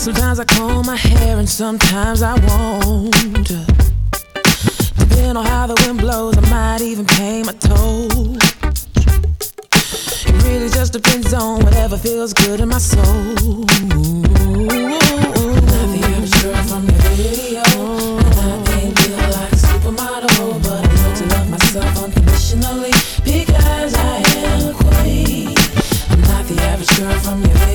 Sometimes I comb my hair and sometimes I won't. Depending on how the wind blows, I might even paint my toes. It really just depends on whatever feels good in my soul.